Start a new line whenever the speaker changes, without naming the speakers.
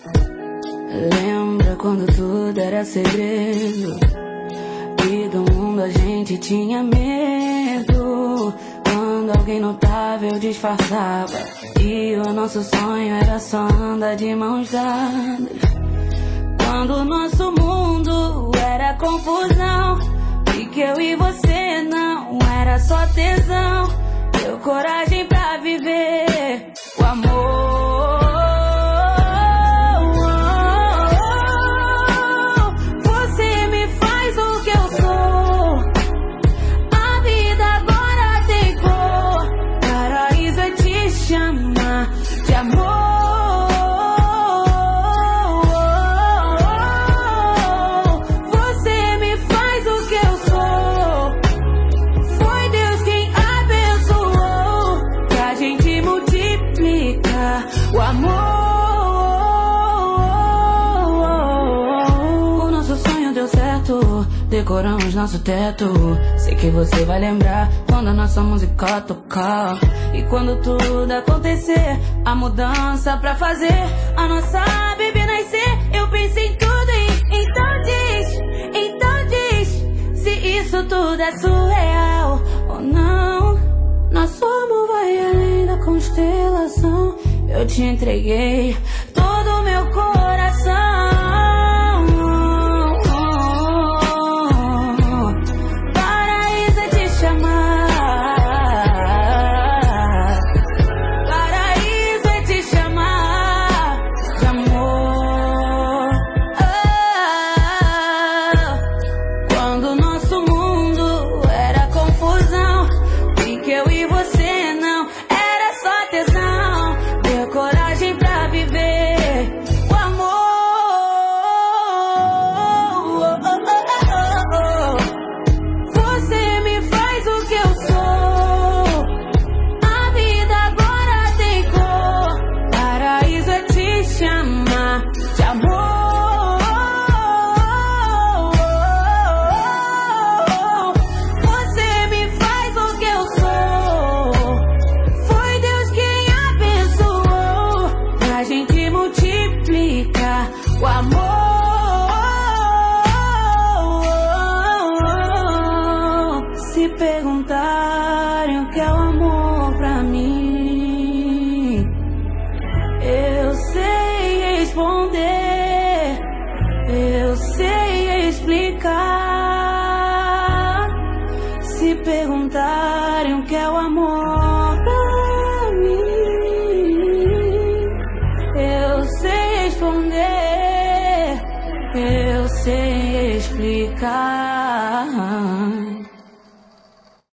Lembra quando tudo era segredo e do mundo a gente tinha medo? Quando alguém notava eu disfarçava e o nosso sonho era só andar de mãos dadas. Quando o nosso mundo era confusão e que eu e você não era só tesão, deu coragem pra viver o amor. Você me faz o que eu sou. A vida agora tem cor. Paraíso é te chamar de amor. O amor, o nosso sonho deu certo, decoramos nosso teto. Sei que você vai lembrar quando a nossa música tocar. E quando tudo acontecer, a mudança pra fazer a nossa bebê nascer, eu pensei em tudo então diz se isso tudo é surreal ou não. Nosso amor vai além da constelação. Eu te entreguei todo o meu coração. Paraíso é te chamar. Paraíso é te chamar de amor. Quando nosso mundo era confusão e que eu e você não era só tesão, coragem pra viver o amor. Você me faz o que eu sou. A vida agora tem cor. Paraíso é te chamar de amor. Você me faz o que eu sou. Foi Deus quem abençoou a gente multiplica o amor. Se perguntarem o que é o amor pra mim, eu sei responder, eu sei explicar. Se perguntarem o que é o amor pra mim, eu sei responder, eu sei explicar.